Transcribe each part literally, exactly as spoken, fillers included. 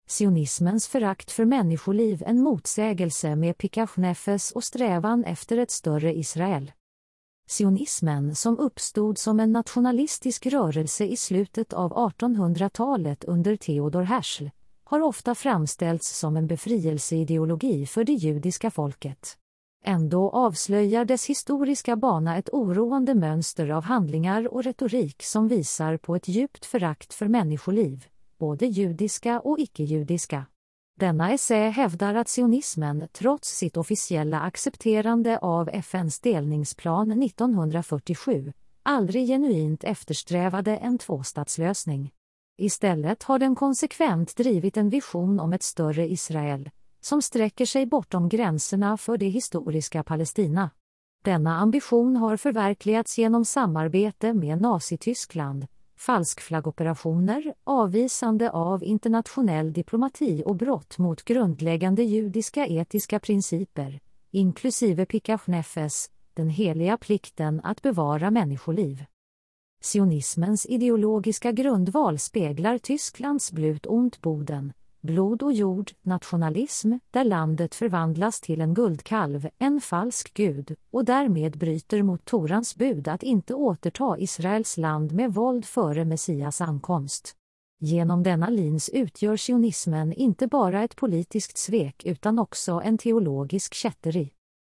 Sionismens förakt för människoliv en motsägelse med Pikuach Nefesh och strävan efter ett större Israel. Sionismen, som uppstod som en nationalistisk rörelse i slutet av artonhundratalet under Theodor Herzl, har ofta framställts som en befrielseideologi för det judiska folket. Ändå avslöjar dess historiska bana ett oroande mönster av handlingar och retorik som visar på ett djupt förakt för människoliv, både judiska och icke-judiska. Denna essä hävdar att sionismen, trots sitt officiella accepterande av F N:s delningsplan nittonhundrafyrtiosju, aldrig genuint eftersträvade en tvåstatslösning. Istället har den konsekvent drivit en vision om ett större Israel, som sträcker sig bortom gränserna för det historiska Palestina. Denna ambition har förverkligats genom samarbete med Nazityskland, falskflaggoperationer, avvisande av internationell diplomati och brott mot grundläggande judiska etiska principer, inklusive Pikuach Nefesh, den heliga plikten att bevara människoliv. Sionismens ideologiska grundval speglar Tysklands Blut und Boden, blod och jord, nationalism, där landet förvandlas till en guldkalv, en falsk gud, och därmed bryter mot Torans bud att inte återta Israels land med våld före Messias ankomst. Genom denna lins utgör sionismen inte bara ett politiskt svek utan också en teologisk kätteri.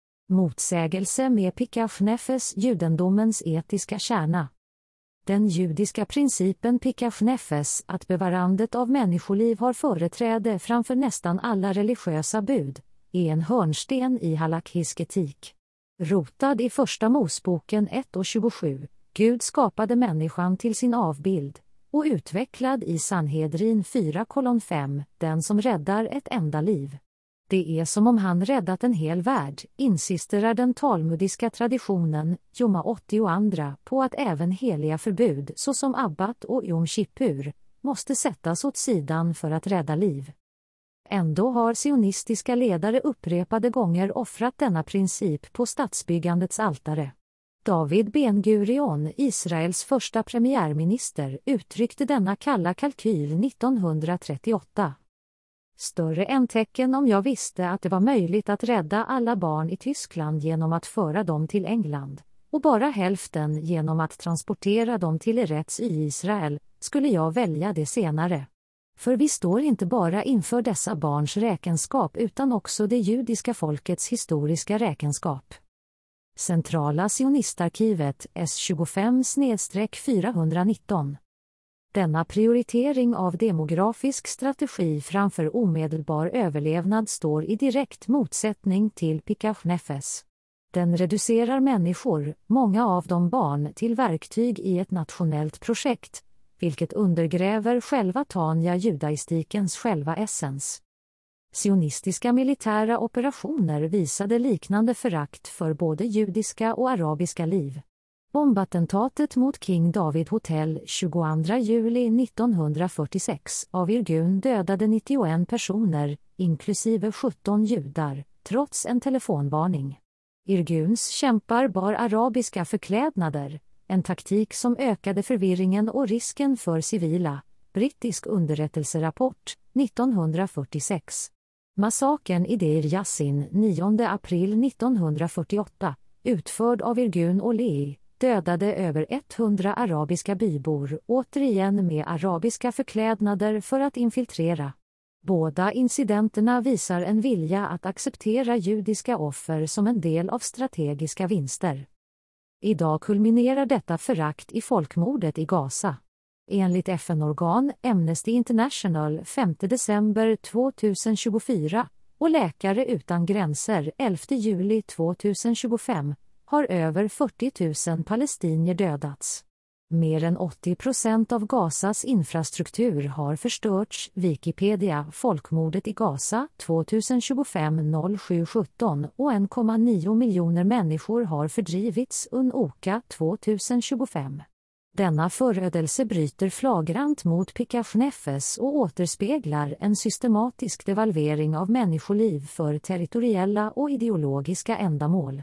Motsägelse med Pikuach Nefesh, judendomens etiska kärna. Den judiska principen Pikuach Nefesh att bevarandet av människoliv har företräde framför nästan alla religiösa bud, är en hörnsten i halakhisk etik. Rotad i första Mosboken ett och tjugosju, Gud skapade människan till sin avbild, och utvecklad i Sanhedrin fyra fem, den som räddar ett enda liv. Det är som om han räddat en hel värld, insisterar den talmudiska traditionen, Joma åttio och andra, på att även heliga förbud såsom Abbat och Yom Kippur måste sättas åt sidan för att rädda liv. Ändå har sionistiska ledare upprepade gånger offrat denna princip på statsbyggandets altare. David Ben Gurion, Israels första premiärminister, uttryckte denna kalla kalkyl nittonhundratrettioåtta. Större än tecken om jag visste att det var möjligt att rädda alla barn i Tyskland genom att föra dem till England, och bara hälften genom att transportera dem till Eretz i Israel, skulle jag välja det senare. För vi står inte bara inför dessa barns räkenskap utan också det judiska folkets historiska räkenskap. Centrala sionistarkivet S tjugofem fyrahundranitton. Denna prioritering av demografisk strategi framför omedelbar överlevnad står i direkt motsättning till Pikuach Nefesh. Den reducerar människor, många av dem barn, till verktyg i ett nationellt projekt, vilket undergräver själva Tanja judaistikens själva essens. Sionistiska militära operationer visade liknande förakt för både judiska och arabiska liv. Bombattentatet mot King David Hotel tjugoandra juli nittonhundrafyrtiosex av Irgun dödade nittioen personer, inklusive sjutton judar, trots en telefonvarning. Irguns kämpar bar arabiska förklädnader, en taktik som ökade förvirringen och risken för civila. Brittisk underrättelserapport nittonhundrafyrtiosex. Massakern i Deir Yassin nionde april nittonhundrafyrtioåtta, utförd av Irgun och Lehi, dödade över hundra arabiska bybor, återigen med arabiska förklädnader för att infiltrera. Båda incidenterna visar en vilja att acceptera judiska offer som en del av strategiska vinster. Idag kulminerar detta förakt i folkmordet i Gaza. Enligt F N-organ Amnesty International femte december tjugohundratjugofyra och Läkare utan gränser elfte juli tjugohundratjugofem har över fyrtio tusen palestinier dödats. Mer än åttio procent av Gazas infrastruktur har förstörts. Wikipedia, folkmordet i Gaza tjugotjugofem sju sjutton och en komma nio miljoner människor har fördrivits. Unoka tjugotjugofem. Denna förödelse bryter flagrant mot Pikuach Nefesh och återspeglar en systematisk devalvering av människoliv för territoriella och ideologiska ändamål.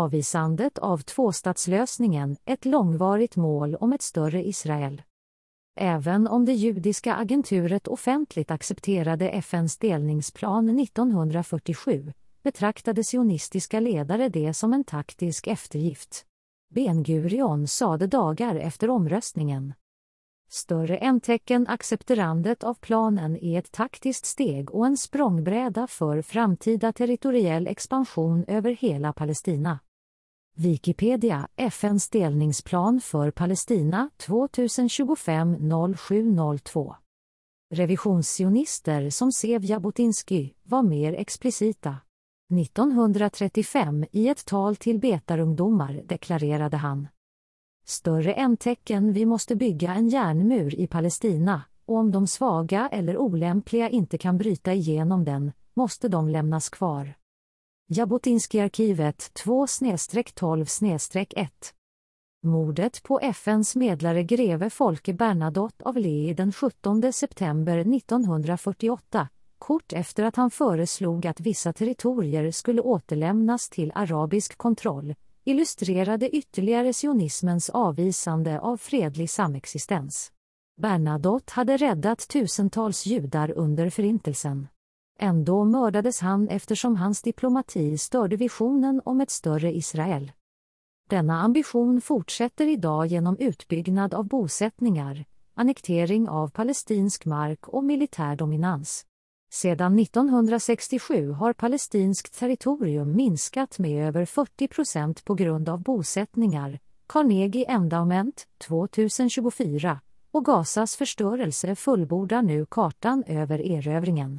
Avvisandet av tvåstatslösningen, ett långvarigt mål om ett större Israel. Även om det judiska agenturet offentligt accepterade F N:s delningsplan nittonhundrafyrtiosju, betraktade sionistiska ledare det som en taktisk eftergift. Ben Gurion sade dagar efter omröstningen: "Större än tecken accepterandet av planen är ett taktiskt steg och en språngbräda för framtida territoriell expansion över hela Palestina." Wikipedia, F N:s delningsplan för Palestina tjugotjugofem noll sju noll två. Revisionssionister som Zev Jabotinsky var mer explicita. nittonhundratrettiofem i ett tal till betarungdomar deklarerade han: "Större än tecken vi måste bygga en järnmur i Palestina, och om de svaga eller olämpliga inte kan bryta igenom den, måste de lämnas kvar." Jabotinsky-arkivet två tolv ett. Mordet på F N:s medlare greve Folke Bernadotte av Leye den sjuttonde september nittonhundrafyrtioåtta, kort efter att han föreslog att vissa territorier skulle återlämnas till arabisk kontroll, illustrerade ytterligare sionismens avvisande av fredlig samexistens. Bernadotte hade räddat tusentals judar under förintelsen. Ändå mördades han eftersom hans diplomati störde visionen om ett större Israel. Denna ambition fortsätter idag genom utbyggnad av bosättningar, annektering av palestinsk mark och militär dominans. Sedan nittonhundrasextiosju har palestinskt territorium minskat med över fyrtio procent på grund av bosättningar, Carnegie Endowment tjugohundratjugofyra, och Gazas förstörelse fullbordar nu kartan över erövringen.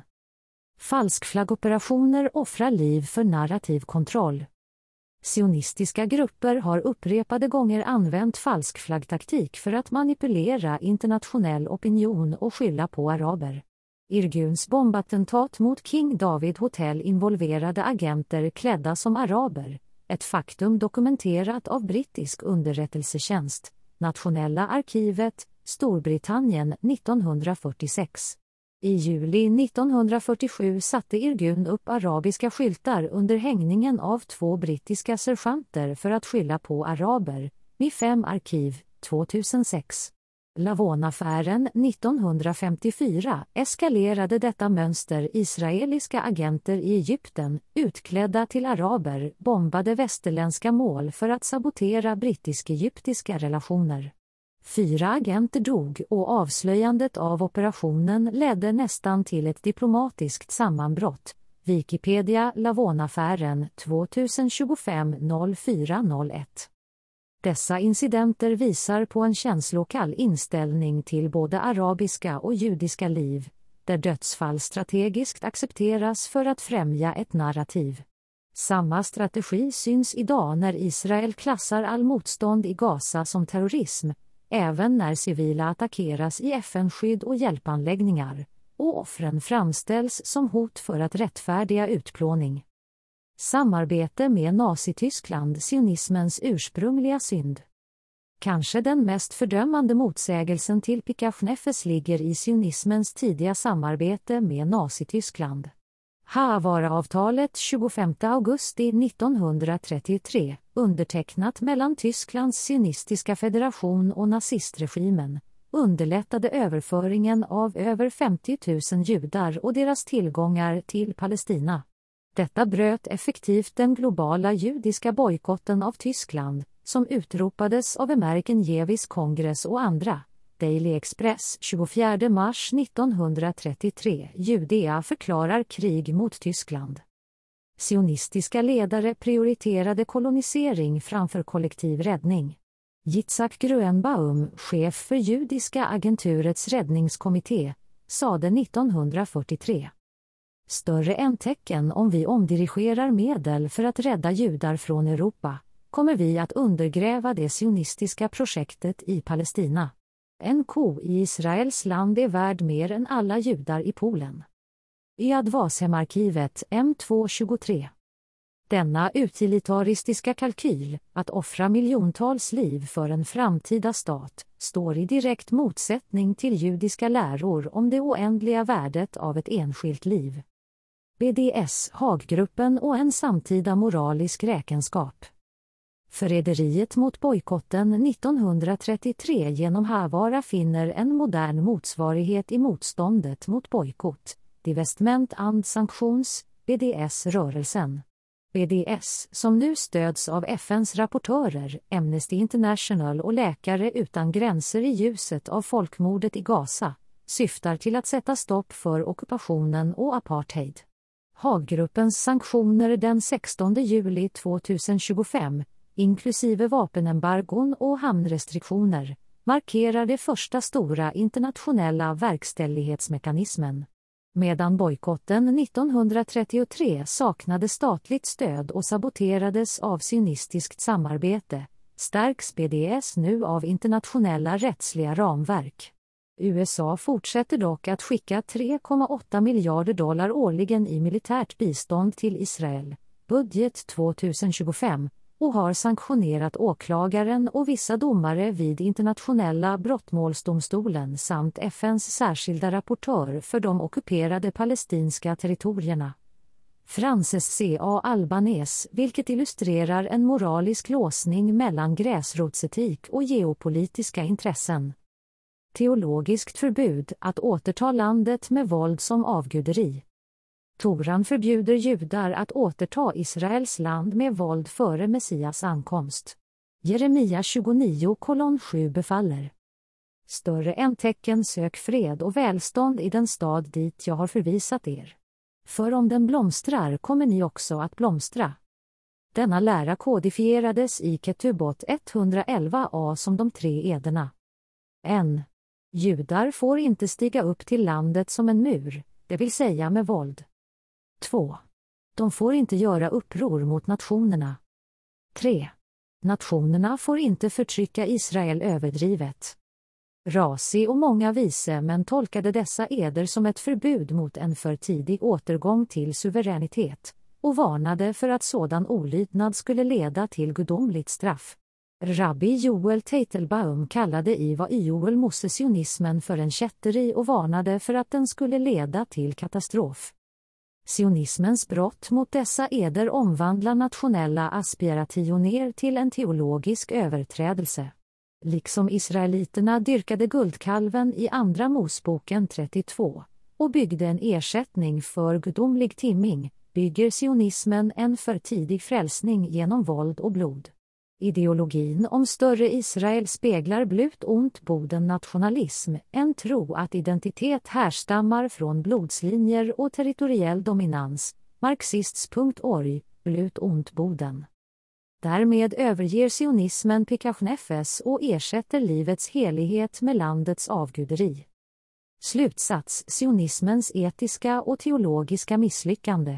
Falskflaggoperationer offrar liv för narrativ kontroll. Sionistiska grupper har upprepade gånger använt falskflaggtaktik för att manipulera internationell opinion och skylla på araber. Irguns bombattentat mot King David Hotel involverade agenter klädda som araber, ett faktum dokumenterat av brittisk underrättelsetjänst, Nationella arkivet, Storbritannien nittonhundrafyrtiosex. I juli nittonhundrafyrtiosju satte Irgun upp arabiska skyltar under hängningen av två brittiska sergeanter för att skylla på araber, Mi fem arkiv, tvåtusensex. Lavon-affären nittonhundrafemtiofyra eskalerade detta mönster. Israeliska agenter i Egypten, utklädda till araber, bombade västerländska mål för att sabotera brittisk-egyptiska relationer. Fyra agenter dog och avslöjandet av operationen ledde nästan till ett diplomatiskt sammanbrott. Wikipedia, Lavon-affären tjugotjugofem noll fyra noll ett. Dessa incidenter visar på en känslokall inställning till både arabiska och judiska liv, där dödsfall strategiskt accepteras för att främja ett narrativ. Samma strategi syns idag när Israel klassar all motstånd i Gaza som terrorism, även när civila attackeras i F N-skydd och hjälpanläggningar, och offren framställs som hot för att rättfärdiga utplåning. Samarbete med Nazityskland, sionismens ursprungliga synd. Kanske den mest fördömande motsägelsen till Picafnefes ligger i sionismens tidiga samarbete med Nazityskland. Haavara-avtalet tjugofemte augusti nittonhundratrettiotre, undertecknat mellan Tysklands sionistiska federation och nazistregimen, underlättade överföringen av över femtio tusen judar och deras tillgångar till Palestina. Detta bröt effektivt den globala judiska bojkotten av Tyskland, som utropades av American Jewish Congress och andra. Daily Express tjugofjärde mars nittonhundratrettiotre. Judea förklarar krig mot Tyskland. Sionistiska ledare prioriterade kolonisering framför kollektiv räddning. Yitzhak Grönbaum, chef för judiska agenturets räddningskommitté, sade nittonhundrafyrtiotre: "Större än tecken om vi omdirigerar medel för att rädda judar från Europa, kommer vi att undergräva det sionistiska projektet i Palestina. En ko i Israels land är värd mer än alla judar i Polen." Yad Vashem-arkivet M två tjugotre. Denna utilitaristiska kalkyl, att offra miljontals liv för en framtida stat, står i direkt motsättning till judiska läror om det oändliga värdet av ett enskilt liv. B D S, Haggruppen och en samtida moralisk räkenskap. Förräderiet mot bojkotten nittonhundratrettiotre genom Havara finner en modern motsvarighet i motståndet mot bojkott, Divestment and Sanctions, B D S-rörelsen. B D S, som nu stöds av F N:s rapportörer, Amnesty International och Läkare utan gränser i ljuset av folkmordet i Gaza, syftar till att sätta stopp för ockupationen och apartheid. Haaggruppens sanktioner den sextonde juli tjugohundratjugofem, inklusive vapenembargon och hamnrestriktioner, markerar det första stora internationella verkställighetsmekanismen. Medan bojkotten nittonhundratrettiotre saknade statligt stöd och saboterades av sionistiskt samarbete, stärks B D S nu av internationella rättsliga ramverk. U S A fortsätter dock att skicka tre komma åtta miljarder dollar årligen i militärt bistånd till Israel, budget tjugohundratjugofem, och har sanktionerat åklagaren och vissa domare vid internationella brottmålsdomstolen samt F N:s särskilda rapportör för de ockuperade palestinska territorierna. Frances C A Albanese, vilket illustrerar en moralisk låsning mellan gräsrotsetik och geopolitiska intressen. Teologiskt förbud att återta landet med våld som avguderi. Toran förbjuder judar att återta Israels land med våld före Messias ankomst. Jeremia tjugonio sju befaller. Större än tecken sök fred och välstånd i den stad dit jag har förvisat er. För om den blomstrar kommer ni också att blomstra. Denna lära kodifierades i Ketubot etthundraelva a som de tre ederna. en. Judar får inte stiga upp till landet som en mur, det vill säga med våld. två. De får inte göra uppror mot nationerna. tre. Nationerna får inte förtrycka Israel överdrivet. Rasi och många vise män tolkade dessa eder som ett förbud mot en för tidig återgång till suveränitet, och varnade för att sådan olydnad skulle leda till gudomligt straff. Rabbi Joel Teitelbaum kallade Iva Joel Mose sionismen för en kätteri och varnade för att den skulle leda till katastrof. Sionismens brott mot dessa eder omvandlar nationella aspirationer till en teologisk överträdelse. Liksom israeliterna dyrkade guldkalven i andra Mosboken trettiotvå och byggde en ersättning för gudomlig timming, bygger sionismen en för tidig frälsning genom våld och blod. Ideologin om större Israel speglar blut ont boden nationalism, en tro att identitet härstammar från blodslinjer och territoriell dominans, marxists punkt org, blut ont boden. Därmed överger sionismen Pekach-nefesh och ersätter livets helighet med landets avguderi. Slutsats: sionismens etiska och teologiska misslyckande.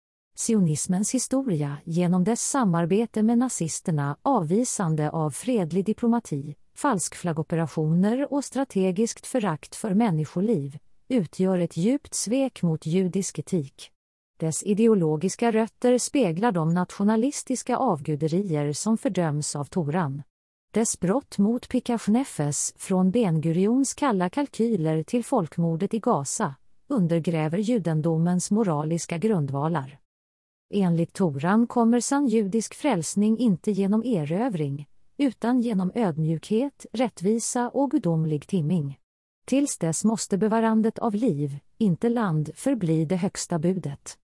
Sionismens historia genom dess samarbete med nazisterna, avvisande av fredlig diplomati, falskflaggoperationer och strategiskt förakt för människoliv, utgör ett djupt svek mot judisk etik. Dess ideologiska rötter speglar de nationalistiska avguderier som fördöms av Toran. Dess brott mot Pekach-nefesh, från Ben Gurions kalla kalkyler till folkmordet i Gaza, undergräver judendomens moraliska grundvalar. Enligt Toran kommer sann judisk frälsning inte genom erövring, utan genom ödmjukhet, rättvisa och gudomlig timming. Tills dess måste bevarandet av liv, inte land, förbli det högsta budet.